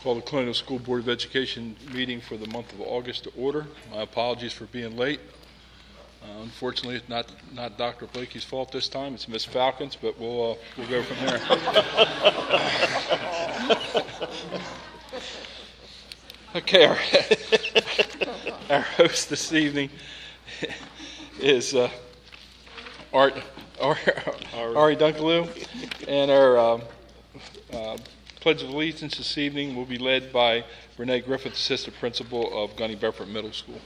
Call the Colonial School Board of Education meeting for the month of August to order. My apologies for being late. Unfortunately, it's not Dr. Blakey's fault this time. It's Miss Falcon's, but we'll go from there. Okay, our host this evening is Ari Dunkaloo, and our Pledge of Allegiance this evening will be led by Renee Griffith, Assistant Principal of Gunny Bedford Middle School.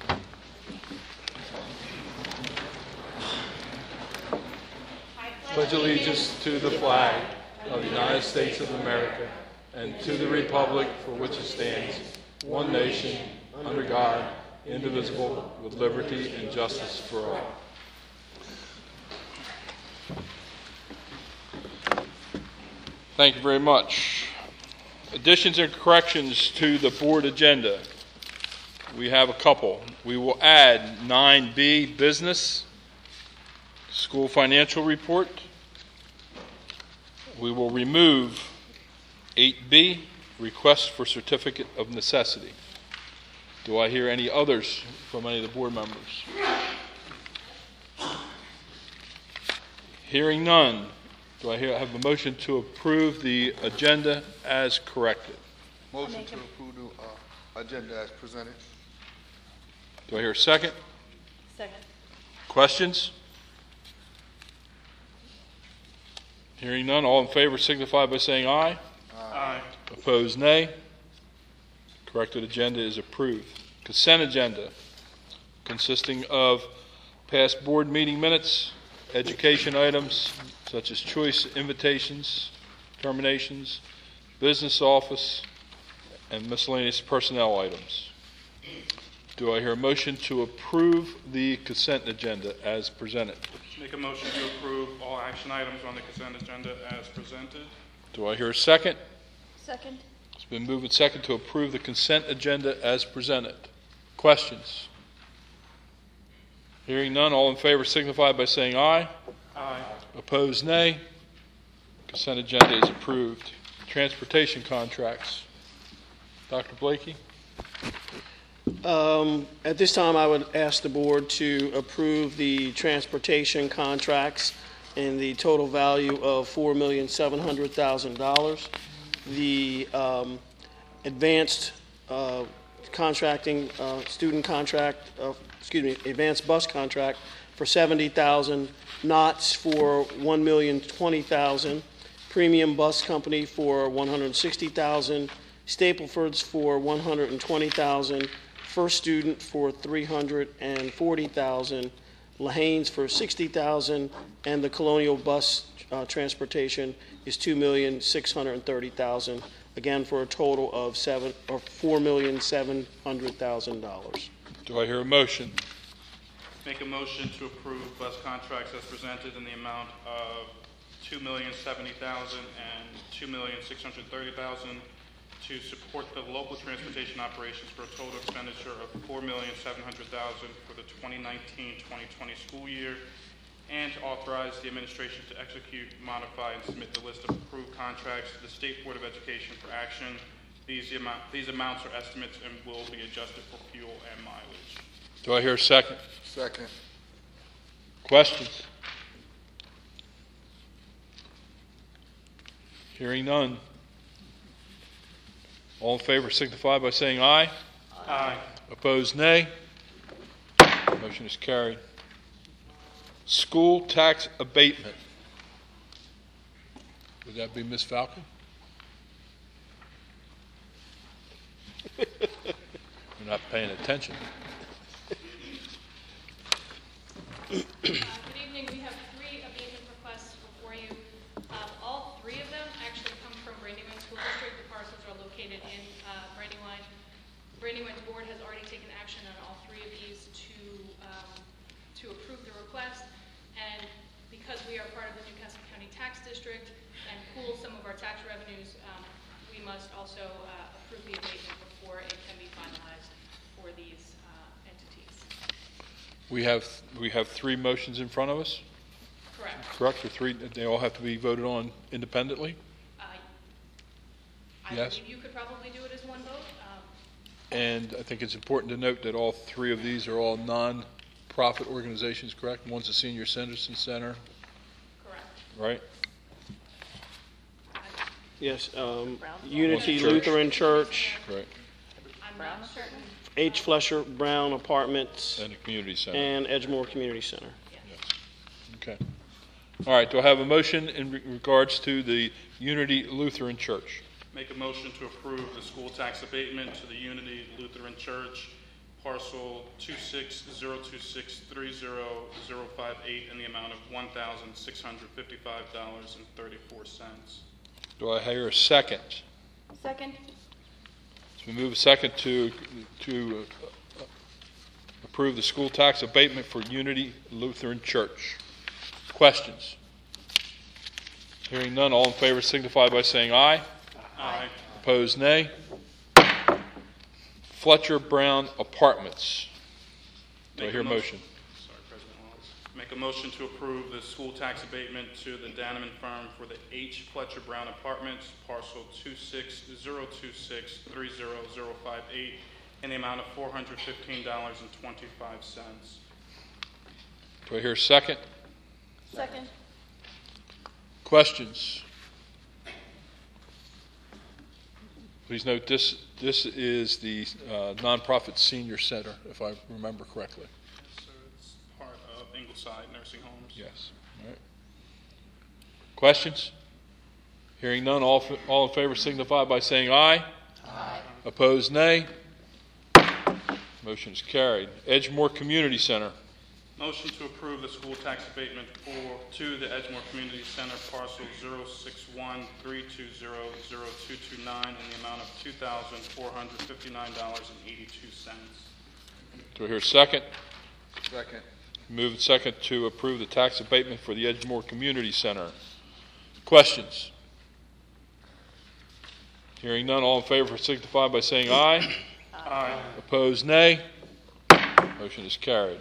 Pledge allegiance to the flag of the United States of America and to the republic for which it stands, one nation, under God, indivisible, with liberty and justice for all. Thank you very much. Additions and corrections to the board agenda. We have a couple. We will add 9B, business, school financial report. We will remove 8B, request for certificate of necessity. Do I hear any others from any of the board members? Hearing none, do I have a motion to approve the agenda as corrected? Motion to approve the agenda as presented. Do I hear a second? Second. Questions? Hearing none, all in favor signify by saying aye. Aye. Opposed, nay. Corrected agenda is approved. Consent agenda consisting of past board meeting minutes, education items such as choice invitations, terminations, business office, and miscellaneous personnel items. Do I hear a motion to approve the consent agenda as presented? Make a motion to approve all action items on the consent agenda as presented. Do I hear a second? Second. It's been moved and second to approve the consent agenda as presented. Questions? Hearing none, all in favor signify by saying aye. Aye. Opposed, nay. Consent agenda is approved. Transportation contracts. Dr. Blakey? At this time, I would ask the board to approve the transportation contracts in the total value of $4,700,000. The advanced contracting student contract, advanced bus contract for $70,000, Knott's for $1,020,000, Premium Bus Company for $160,000, Stapleford's for $120,000, First Student for $340,000, Lahane's for $60,000, and the Colonial Bus Transportation is $2,630,000. Again, for a total of $4,700,000. Do I hear a motion? Make a motion to approve bus contracts as presented in the amount of $2,070,000 and $2,630,000 to support the local transportation operations for a total expenditure of $4,700,000 for the 2019-2020 school year, and to authorize the administration to execute, modify, and submit the list of approved contracts to the State Board of Education for action. These amounts are estimates and will be adjusted for fuel and mileage. Do I hear a second? Second. Questions? Hearing none. All in favor signify by saying aye. Aye. Opposed, nay. Motion is carried. School tax abatement. Would that be Ms. Falcon? You're not paying attention. Good evening. We have 3 abatement requests before you. All 3 of them actually come from Brandywine School District. The parcels are located in Brandywine. Brandywine's board has already taken action on all 3 of these to approve the request. And because we are part of the Newcastle County Tax District and pool some of our tax revenues, we must also approve the abatement before it can be finalized for these entities. We have 3 motions in front of us. Correct. Correct. Or 3? They all have to be voted on independently. I I Yes. believe you could probably do it as one vote. And I think it's important to note that all three of these are all non-profit organizations, correct? One's the Senior Citizen Center, Correct. right? Yes, Unity Church. Lutheran Church, Correct. I'm not certain. H. Flesher Brown Apartments, And the Community Center. and Edgemore Community Center. Okay. All right, do I have a motion in regards to the Unity Lutheran Church? Make a motion to approve the school tax abatement to the Unity Lutheran Church, parcel 26026300058 in the amount of $1,655.34. Do I hear a second? Second. It's been moved second to approve the school tax abatement for Unity Lutheran Church. Questions? Hearing none, all in favor signify by saying aye. Aye. Opposed, nay. Fletcher Brown Apartments. Do I hear a motion? Sorry, President Wallace. Make a motion to approve the school tax abatement to the Daneman firm for the H. Fletcher Brown Apartments, parcel 26026300058 in the amount of $415.25. Do I hear a second? Second. Questions? Please note this is the nonprofit senior center, if I remember correctly. So it's part of Ingleside Nursing Homes. Yes. All right. Questions? Hearing none, all in favor signify by saying aye. Aye. Opposed, nay. Motion is carried. Edgemore Community Center. Motion to approve the school tax abatement to the Edgemore Community Center, parcel 06132000229 in the amount of $2,459.82. Do I hear a second? Second. Move second to approve the tax abatement for the Edgemore Community Center. Questions? Hearing none, all in favor signify by saying aye. Aye. Opposed, nay. Motion is carried.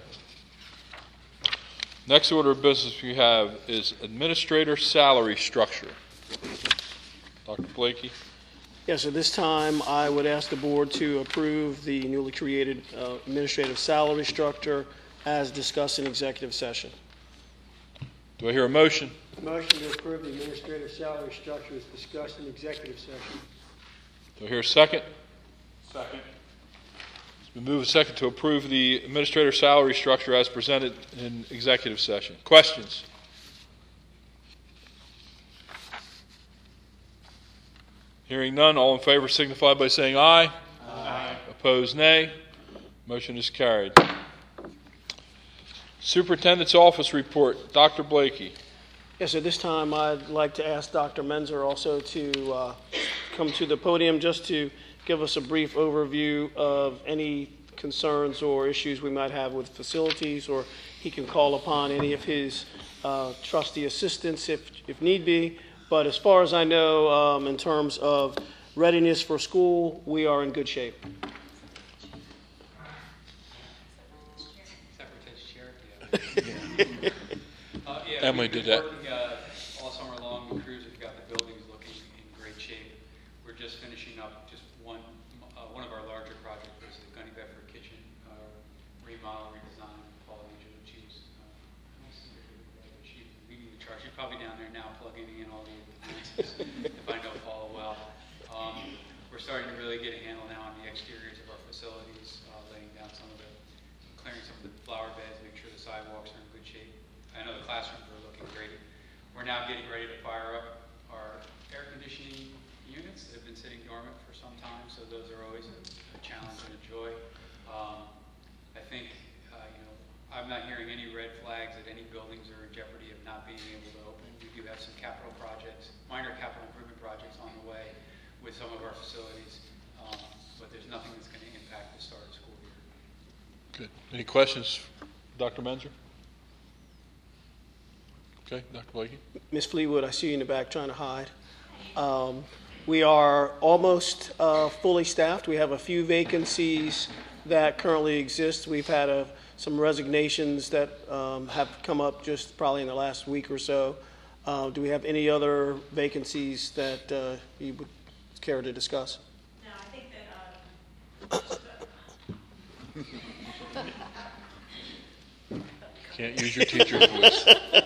Next order of business we have is administrator salary structure. Dr. Blakey. Yes, at this time, I would ask the board to approve the newly created administrative salary structure as discussed in executive session. Do I hear a motion? Motion to approve the administrative salary structure is discussed in executive session. Do I hear a second? Second. It's been moved and second to approve the administrator salary structure as presented in executive session. Questions? Hearing none, all in favor signify by saying aye. Aye. Opposed, nay. Motion is carried. Superintendent's office report. Dr. Blakey. Yes, at this time, I'd like to ask Dr. Menzer also to come to the podium just to give us a brief overview of any concerns or issues we might have with facilities, or he can call upon any of his trustee assistants if need be. But as far as I know, in terms of readiness for school, we are in good shape. Secretary's chair, Emily we've been did that. Working all summer long, the crews have got the buildings looking in great shape. We're just finishing up just one of our larger projects, is the Gunny Bedford kitchen remodel, redesign. Paul Angel, she's leading the charge. She's probably down there now plugging in all the appliances, if I know Paula well. We're starting to really get a handle now on the exteriors of our facilities, laying down clearing some of the flower beds, make sure the sidewalks are in good shape. I know the classrooms are looking great. We're now getting ready to fire up our air conditioning units that have been sitting dormant for some time, so those are always a challenge and a joy. I think, I'm not hearing any red flags that any buildings are in jeopardy of not being able to open. We do have some capital projects, minor capital improvement projects on the way with some of our facilities, but there's nothing that's going to impact the start of school year. Good. Any questions, Dr. Menzer? Okay, Dr. Blakey. Ms. Fleetwood, I see you in the back trying to hide. We are almost fully staffed. We have a few vacancies that currently exist. We've had some resignations that have come up just probably in the last week or so. Do we have any other vacancies that you would care to discuss? No, I think that, Can't use your teacher's voice.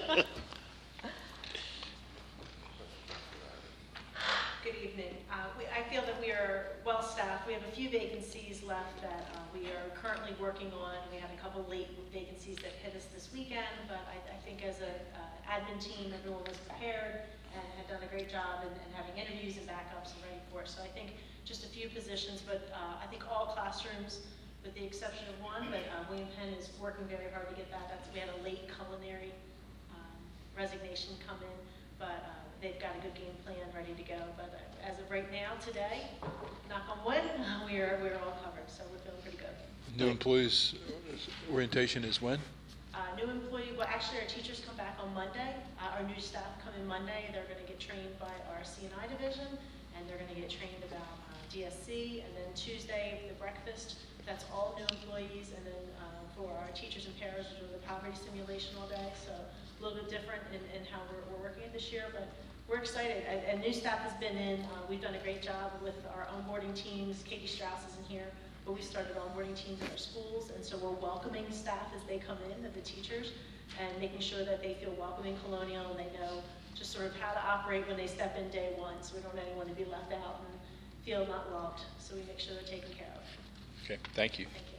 Good evening. I feel that we are well-staffed. We have a few vacancies left that we are currently working on. We had a couple late vacancies that hit us this weekend, but I think as an admin team, everyone was prepared and had done a great job in having interviews and backups and ready for it. So I think just a few positions, but I think all classrooms, with the exception of one, but William Penn is working very hard to get that. We had a late culinary resignation come in, but they've got a good game plan ready to go. But as of right now, today, knock on wood, we're all covered, so we're feeling pretty good. New employees orientation is when? New employee, well, actually, our teachers come back on Monday. Our new staff come in Monday. They're going to get trained by our C&I division, and they're going to get trained about DSC. And then Tuesday, the breakfast, that's all new employees. And then for our teachers and paras, we're doing the poverty simulation all day. So a little bit different in how we're working it this year, but we're excited. And new staff has been in. We've done a great job with our onboarding teams. Katie Strauss isn't here, but we started onboarding teams in our schools, and so we're welcoming staff as they come in, the teachers, and making sure that they feel welcome in Colonial and they know just sort of how to operate when they step in day one, so we don't want anyone to be left out and feel not loved, so we make sure they're taken care of. Okay, thank you. Thank you.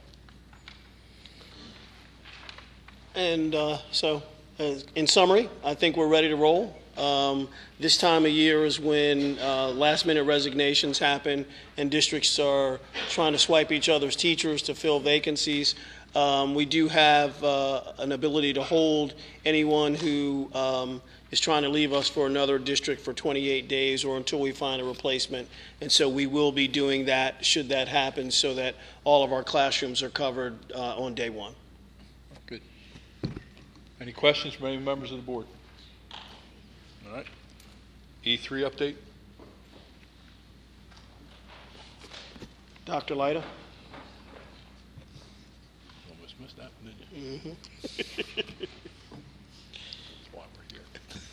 And so, in summary, I think we're ready to roll. This time of year is when last-minute resignations happen and districts are trying to swipe each other's teachers to fill vacancies. We do have an ability to hold anyone who is trying to leave us for another district for 28 days or until we find a replacement. And so we will be doing that should that happen so that all of our classrooms are covered on day one. Good. Any questions from any members of the board? All right. E3 update? Dr. Leiter? Almost missed that, didn't you? That's why we're here.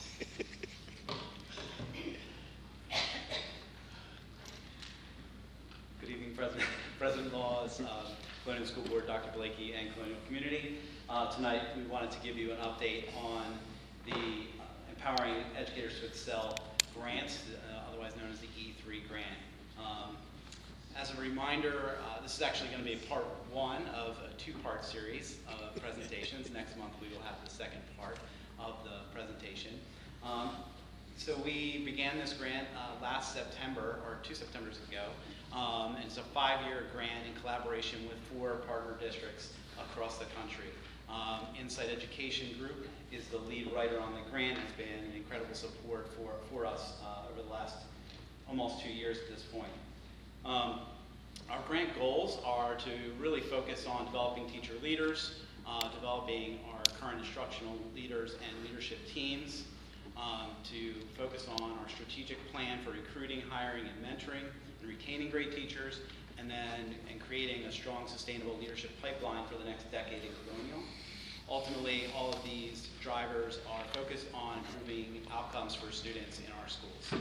Good evening, President Laws, Colonial School Board, Dr. Blakey, and Colonial Community. Tonight, we wanted to give you an update on the Empowering Educators to Excel grant, otherwise known as the E3 grant. As a reminder, this is actually going to be part one of a two-part series of presentations. Next month, we will have the second part of the presentation. So we began this grant last September, or 2 Septembers ago. And it's a 5-year grant in collaboration with 4 partner districts across the country. Insight Education Group is the lead writer on the grant. It's been an incredible support for us over the last almost 2 years at this point. Our grant goals are to really focus on developing teacher leaders, developing our current instructional leaders and leadership teams, to focus on our strategic plan for recruiting, hiring, and mentoring, and retaining great teachers, and creating a strong, sustainable leadership pipeline for the next decade in Colonial. Ultimately, all of these drivers are focused on improving outcomes for students in our schools.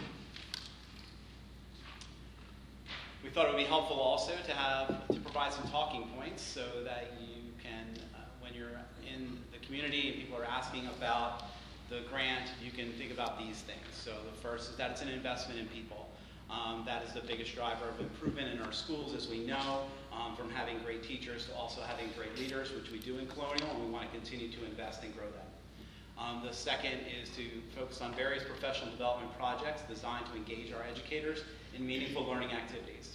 We thought it would be helpful also to provide some talking points so that you can, when you're in the community and people are asking about the grant, you can think about these things. So the first is that it's an investment in people. That is the biggest driver of improvement in our schools, as we know, from having great teachers to also having great leaders, which we do in Colonial, and we want to continue to invest and grow that. The second is to focus on various professional development projects designed to engage our educators in meaningful learning activities.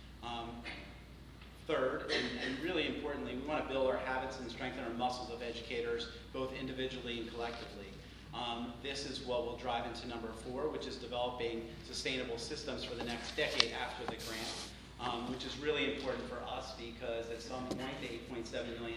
Third, and really importantly, we want to build our habits and strengthen our muscles of educators, both individually and collectively. This is what will drive into number 4, which is developing sustainable systems for the next decade after the grant, which is really important for us because at some point the $8.7 million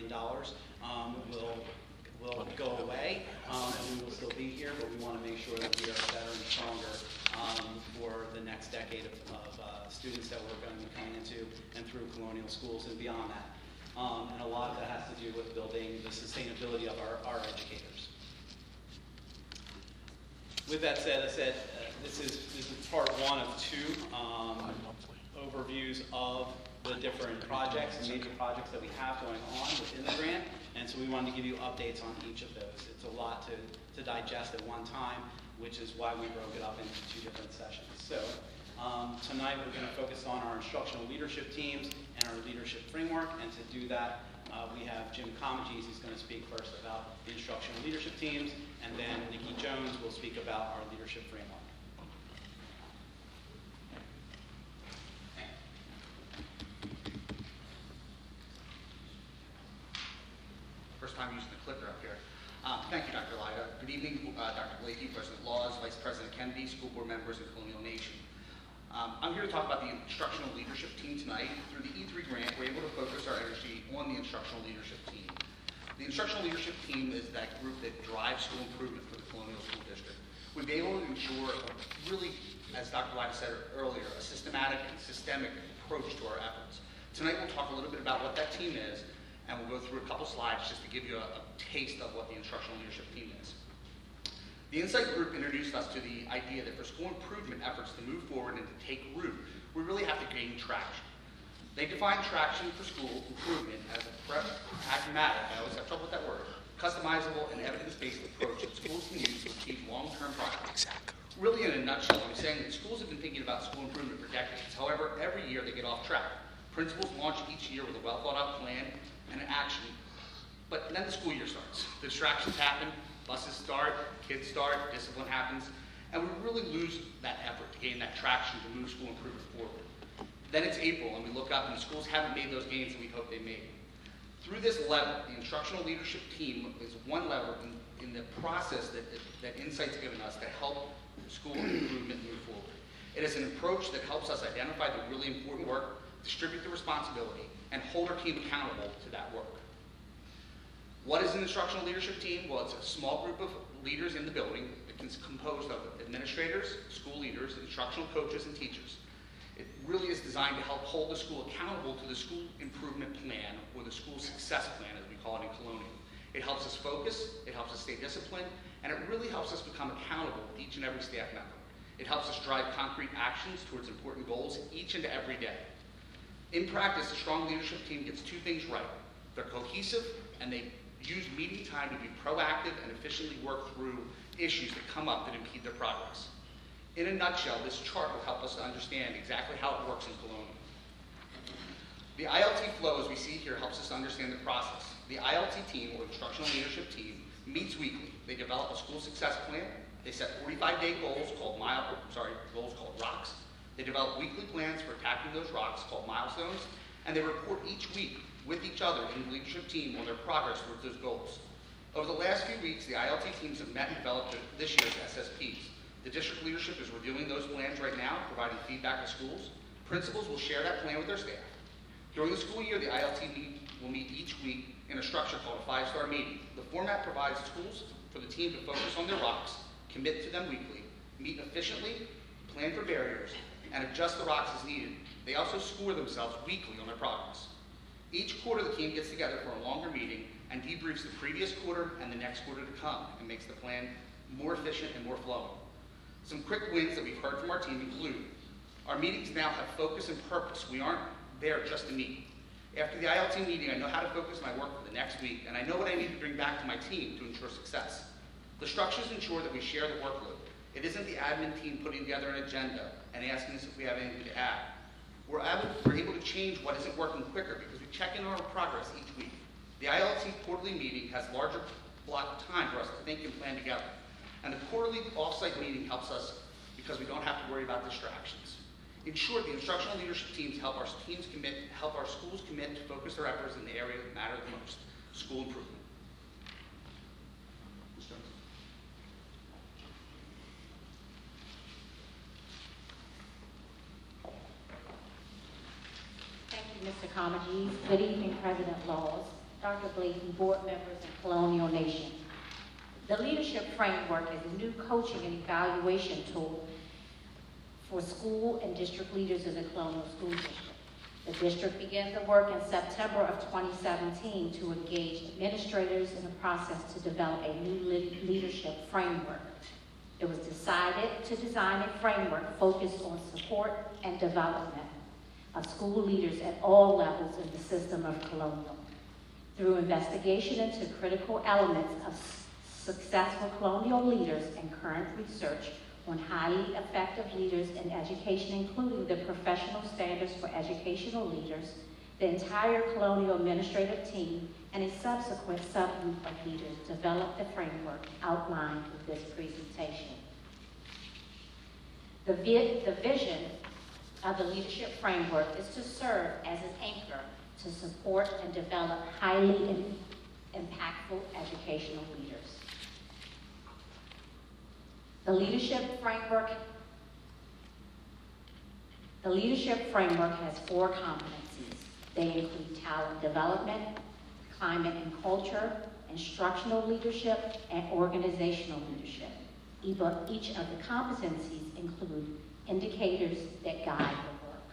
will go away, and we will still be here, but we want to make sure that we are better and stronger for the next decade of students that we're going to be coming into and through Colonial schools and beyond that. And a lot of that has to do with building the sustainability of our educators. With that said, this is part one of two overviews of the different projects and major projects that we have going on within the grant. And so we wanted to give you updates on each of those. It's a lot to digest at one time, which is why we broke it up into two different sessions. So tonight we're going to focus on our instructional leadership teams and our leadership framework. And to do that, we have Jim Comagese who's going to speak first about the instructional leadership teams, and then Nikki Jones will speak about our leadership framework. First time using the clicker up here. Thank you, Dr. Lyda. Good evening, Dr. Blakey, President Laws, Vice President Kennedy, school board members, and Colonial Nation. I'm here to talk about the instructional leadership team tonight. Through the E3 grant, we're able to focus our energy on the instructional leadership team. The instructional leadership team is that group that drives school improvement for the Colonial School District. We've been able to ensure a really, as Dr. Lyda said earlier, a systematic and systemic approach to our efforts. Tonight we'll talk a little bit about what that team is, and we'll go through a couple slides just to give you a taste of what the instructional leadership team is. The Insight Group introduced us to the idea that for school improvement efforts to move forward and to take root, we really have to gain traction. They define traction for school improvement as a pragmatic, I always have trouble with that word, customizable and evidence-based approach that schools can use to achieve long-term progress. Really in a nutshell, I'm saying that schools have been thinking about school improvement for decades. However, every year they get off track. Principals launch each year with a well-thought-out plan and an action, but then the school year starts. The distractions happen, buses start, kids start, discipline happens, and we really lose that effort to gain that traction to move school improvement forward. Then it's April, and we look up, and the schools haven't made those gains that we hoped they made. Through this lever, the instructional leadership team is one lever in the process that Insight's given us to help school improvement move forward. It is an approach that helps us identify the really important work, distribute the responsibility, and hold our team accountable to that work. What is an instructional leadership team? Well, it's a small group of leaders in the building. It's composed of administrators, school leaders, instructional coaches, and teachers. It really is designed to help hold the school accountable to the school improvement plan, or the school success plan, as we call it in Colonial. It helps us focus, it helps us stay disciplined, and it really helps us become accountable with each and every staff member. It helps us drive concrete actions towards important goals each and every day. In practice, a strong leadership team gets two things right. They're cohesive, and they use meeting time to be proactive and efficiently work through issues that come up that impede their progress. In a nutshell, this chart will help us to understand exactly how it works in Colonial. The ILT flow, as we see here, helps us to understand the process. The ILT team, or instructional leadership team, meets weekly. They develop a school success plan. They set 45-day goals called ROCKS. They develop weekly plans for attacking those rocks called milestones, and they report each week with each other in the leadership team on their progress towards those goals. Over the last few weeks, the ILT teams have met and developed this year's SSPs. The district leadership is reviewing those plans right now, providing feedback to schools. Principals will share that plan with their staff. During the school year, the ILT will meet each week in a structure called a 5-star meeting. The format provides tools for the team to focus on their rocks, commit to them weekly, meet efficiently, plan for barriers, and adjust the rocks as needed. They also score themselves weekly on their progress. Each quarter, the team gets together for a longer meeting and debriefs the previous quarter and the next quarter to come, and makes the plan more efficient and more flowing. Some quick wins that we've heard from our team include: our meetings now have focus and purpose. We aren't there just to meet. After the ILT meeting, I know how to focus my work for the next week, and I know what I need to bring back to my team to ensure success. The structures ensure that we share the workload. It isn't the admin team putting together an agenda and asking us if we have anything to add. We're able to change what isn't working quicker because we check in on our progress each week. The ILT quarterly meeting has larger block of time for us to think and plan together. And the quarterly offsite meeting helps us because we don't have to worry about distractions. In short, the instructional leadership teams help our schools commit to focus their efforts in the area that matter the most: school improvement. Ms. Jones. Thank you, Mr. Comagese. Good evening, President Laws, Dr. Blakey, board members, and Colonial Nation. The Leadership Framework is a new coaching and evaluation tool for school and district leaders in the Colonial School District. The district began the work in September of 2017 to engage administrators in the process to develop a new leadership framework. It was decided to design a framework focused on support and development of school leaders at all levels in the system of Colonial. Through investigation into critical elements of successful Colonial leaders and current research on highly effective leaders in education, including the professional standards for educational leaders, the entire Colonial administrative team, and a subsequent subgroup of leaders developed the framework outlined with this presentation. The vision of the leadership framework is to serve as an anchor to support and develop highly impactful educational leaders. The leadership framework has 4 competencies. They include talent development, climate and culture, instructional leadership, and organizational leadership. Each of the competencies include indicators that guide the work.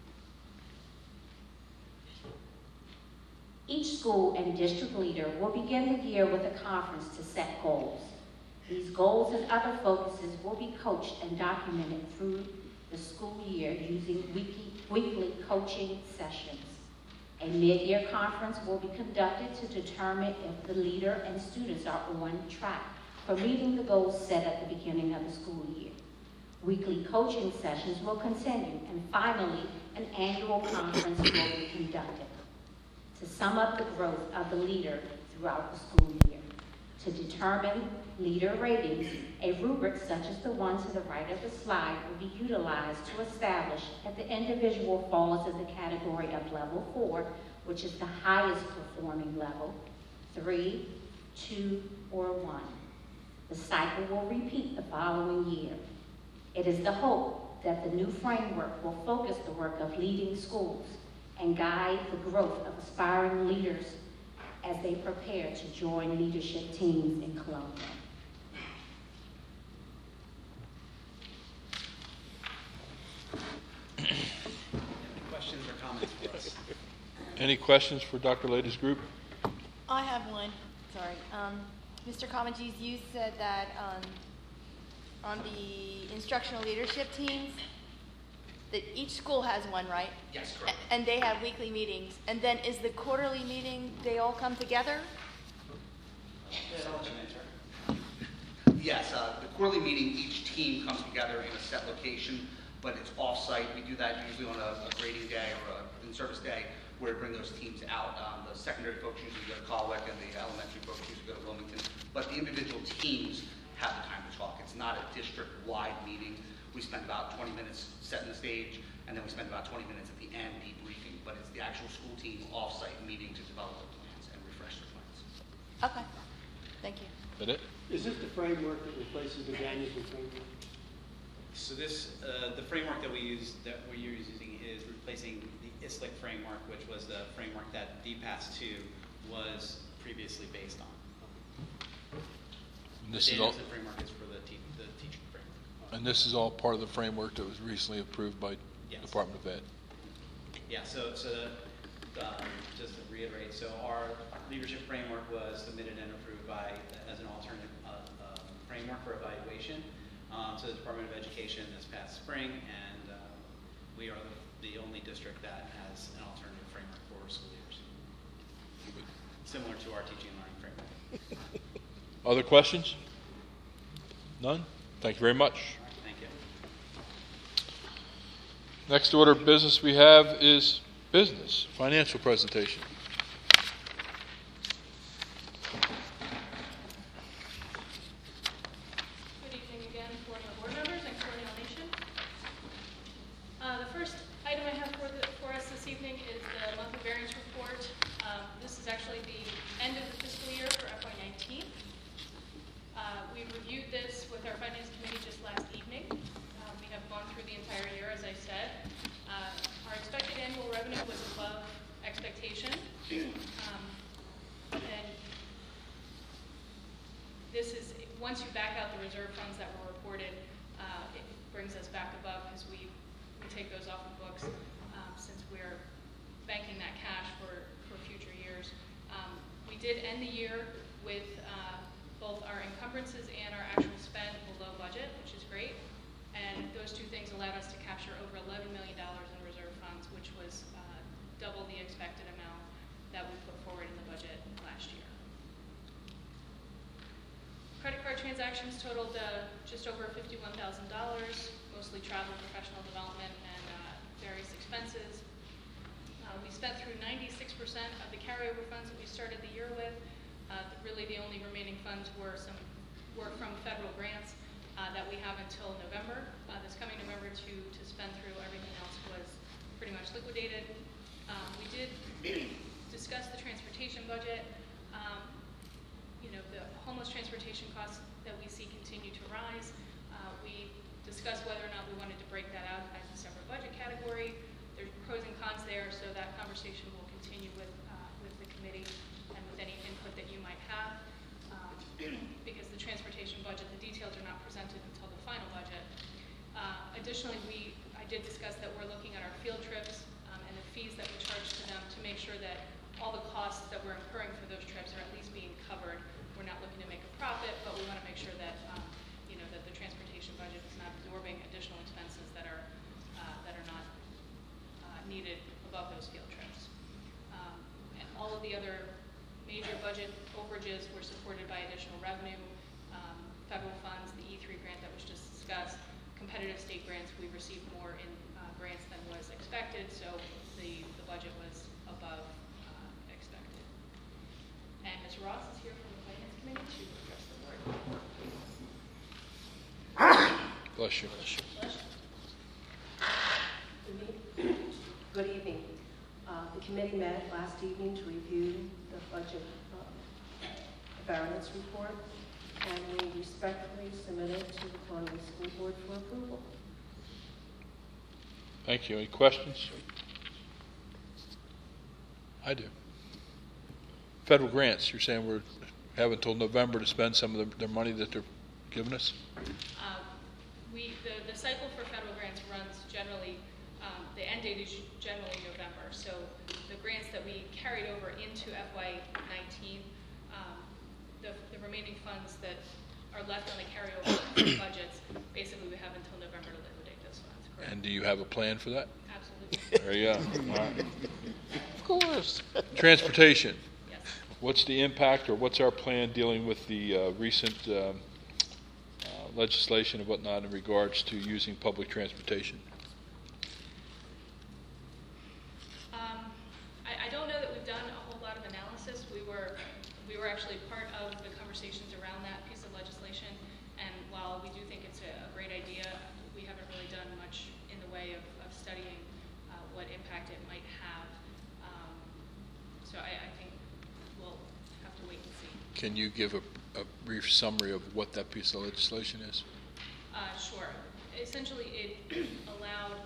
Each school and district leader will begin the year with a conference to set goals. These goals and other focuses will be coached and documented through the school year using weekly coaching sessions. A mid-year conference will be conducted to determine if the leader and students are on track for meeting the goals set at the beginning of the school year. Weekly coaching sessions will continue, and finally, an annual conference will be conducted to sum up the growth of the leader throughout the school year. To determine leader ratings, a rubric such as the one to the right of the slide will be utilized to establish if the individual falls in the category of level 4, which is the highest performing level, 3, 2, or 1. The cycle will repeat the following year. It is the hope that the new framework will focus the work of leading schools and guide the growth of aspiring leaders as they prepare to join leadership teams in Colonial. Questions or comments for us? Any questions for Dr. Lada's group? I have one, sorry. Mr. Comagese, you said that on the instructional leadership teams, that each school has one, right? Yes, correct. And they have weekly meetings. And then is the quarterly meeting, they all come together? Yes, the quarterly meeting, each team comes together in a set location, but it's off-site. We do that usually on a grading day or an in-service day, where we bring those teams out. The secondary folks usually go to Colwick, and the elementary folks usually go to Wilmington. But the individual teams have the time to talk. It's not a district-wide meeting. We spend about 20 minutes setting the stage, and then we spend about 20 minutes at the end debriefing. But it's the actual school team off-site meeting to develop their plans and refresh their plans. Okay, thank you. That it? Is this the framework that replaces the Danielson framework? So this, the framework that we're using is replacing the ISLIC framework, which was the framework that DPAS 2 was previously based on. And The this is all, Danielson framework is for the teaching framework. and this is all part of the framework that was recently approved by Yes. Department of Ed. Yeah, so just to reiterate, so our leadership framework was submitted and approved as an alternate framework for evaluation to the Department of Education this past spring, and we are the only district that has an alternative framework for school leaders, similar to our teaching and learning framework. Other questions? None? Thank you very much. Thank you. Next order of business we have is business, financial presentation. Good evening again, Colonial Board members and Colonial Nation. The first item I have for us this evening is the monthly variance report. This is actually the end of the fiscal year for FY19. We reviewed this with our Finance Committee just last evening. We have gone through the entire year, as I said. Our expected annual revenue was above expectation. And this is, once you back out the reserve funds that were reported, it brings us back above because we take those off the books since we're banking that cash for future years. We did end the year with both our encumbrances and our actual spend below budget, which is great. And those two things allowed us to capture over $11 million in reserve funds, which was double the expected amount that we put forward in the budget last year. Credit card transactions totaled just over $51,000, mostly travel, professional development, and various expenses. We spent through 96% of the carryover funds that we started the year with. Really, the only remaining funds were from federal grants that we have until November. This coming November to spend through. Everything else was pretty much liquidated. We did discuss the transportation budget. The homeless transportation costs that we see continue to rise. We discussed whether or not we wanted to break that out as a separate budget category. There's pros and cons there, so that conversation will continue with the committee and with any input that you might have. Because the transportation budget, the details are not presented until the final budget. Additionally, I did discuss that we're looking at our field trips and the fees that we charge to them to make sure that all the costs that we're incurring for those trips are at least being covered. We're not looking to make a profit, but we want to make sure that that the transportation budget is not absorbing additional expenses that are not needed above those field trips. And all of the other major budget overages were supported by additional revenue, federal funds, the E3 grant that was just discussed, competitive state grants. We received more in grants than was expected, so the budget was above expected. And Ms. Ross is here from the Finance Committee to address the board. Bless you. Good evening. The committee met last evening to review the budget variance report, and we respectfully submit it to the Colonial School Board for approval. Thank you. Any questions? I do. Federal grants, you're saying we're having until November to spend some of their money that they're giving us? The cycle for federal grants runs generally, the end date is generally November. So the grants that we carried over into FY19, the remaining funds that are left on the carryover budgets, basically we have until November to liquidate those funds. Correct? And do you have a plan for that? Absolutely. There you go. All right. Of course. Transportation. Yes. What's the impact, or what's our plan dealing with the recent legislation and whatnot in regards to using public transportation? I don't know that we've done a whole lot of analysis. We were actually part of the conversations around that piece of legislation, and while we do think it's a great idea, we haven't really done much in the way of studying what impact it might have. So I think we'll have to wait and see. Can you give a brief summary of what that piece of legislation is? Sure. Essentially, it allowed,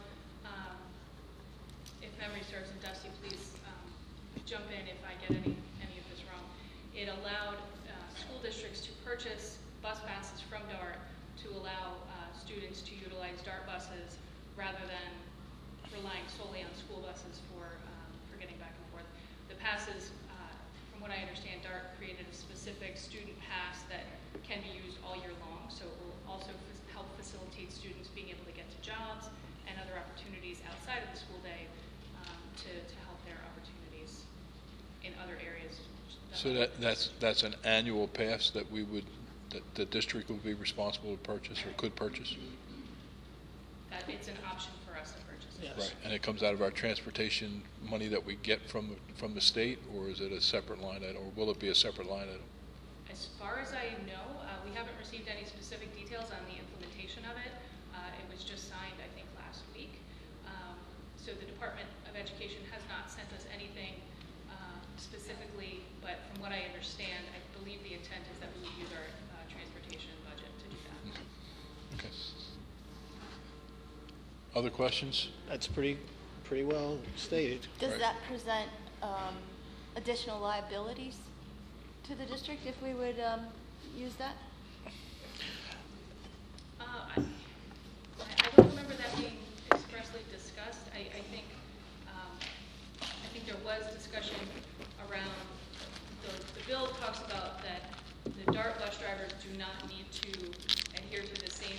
if memory serves, and Dusty, please jump in if I get any of this wrong. It allowed school districts to purchase bus passes from DART to allow students to utilize DART buses rather than relying solely on school buses for getting back and forth. The passes, from what I understand, DART created a specific student pass that can be used all year long, so it will also help facilitate students being able to get to jobs and other opportunities outside of the school day to help their opportunities in other areas. So that's an annual pass that that the district would be responsible to purchase or could purchase? That it's an option for us to purchase. Yes. Right, and it comes out of our transportation money that we get from the state, or is it a separate line item, or will it be a separate line item? As far as I know, we haven't received any specific details on the implementation of it. It was just signed, I think, last week. So the Department of Education has not sent us anything specifically, but from what I understand, I believe the intent is that we would use our transportation budget to do that. Okay. Other questions? That's pretty well stated. Does Right. that present additional liabilities to the district if we would use that? I don't remember that being expressly discussed. I think there was discussion around, the bill talks about that the DART bus drivers do not need to adhere to the same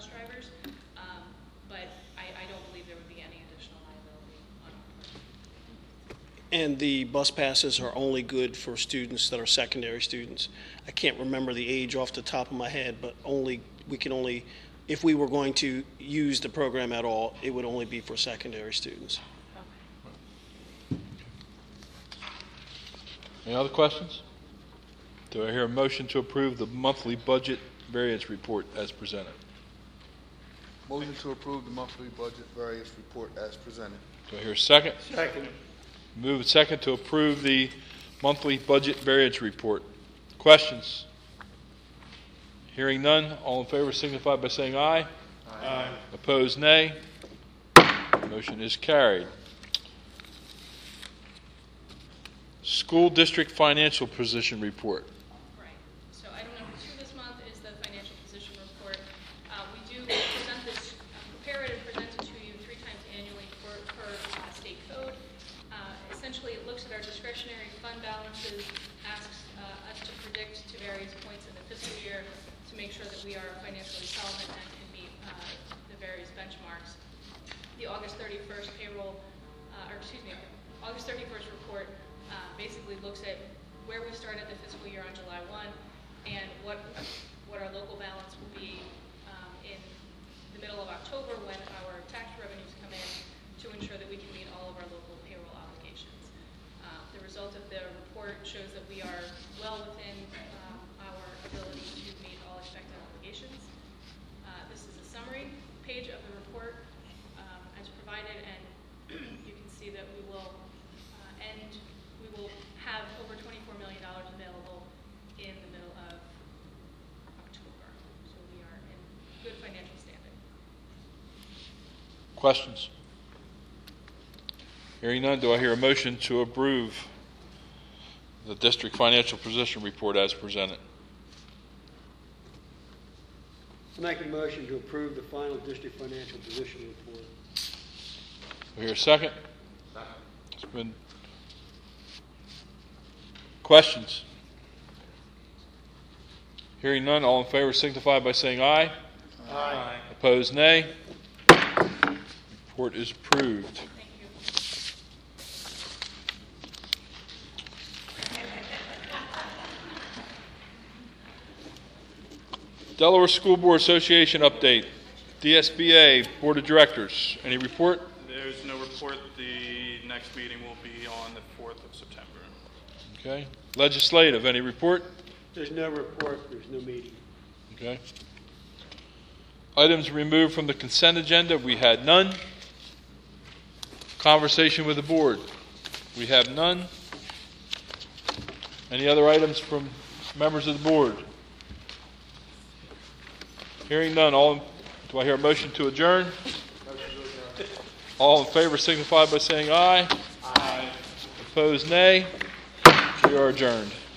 drivers. But I don't believe there would be any additional liability on our part. And the bus passes are only good for students that are secondary students. I can't remember the age off the top of my head, but if we were going to use the program at all, it would only be for secondary students. Any other questions? Do I hear a motion to approve the monthly budget variance report as presented? Motion to approve the monthly budget variance report as presented. Do I hear a second? Second. Move second to approve the monthly budget variance report. Questions? Hearing none, all in favor signify by saying aye. Aye. Opposed, nay. Motion is carried. School district financial position report. Right. So item number 2 this month is the financial position report. We do present this, prepare it and present it to you 3 times annually per state code. Essentially, it looks at our discretionary fund balances, asks us to predict to various points in the fiscal year to make sure that we are financially solvent and can meet the various benchmarks. The August 31st August 31st report basically looks at where we started the fiscal year on July 1 and what our local balance will be in the middle of October when our tax revenues come in to ensure that we can meet all of our local payroll obligations. The result of the report shows that we are well within our ability to meet all expected obligations. This is a summary page of the report as provided, and you can see that we will have over $24 million available in the middle of October. So we are in good financial standing. Questions? Hearing none, do I hear a motion to approve the district financial position report as presented? I make a motion to approve the final district financial position report. Do I hear a second? Second. It's been questions? Hearing none, all in favor signify by saying aye. Aye. Opposed, nay. Report is approved. Thank you. Delaware School Board Association update. DSBA Board of Directors. Any report? There's no report. The next meeting will be on the 4th of September. Okay. Legislative, any report? There's no report, there's no meeting. Okay. Items removed from the consent agenda, we had none. Conversation with the board, we have none. Any other items from members of the board? Hearing none, do I hear a motion to adjourn? All in favor signify by saying aye. Aye. Opposed, nay. We are adjourned.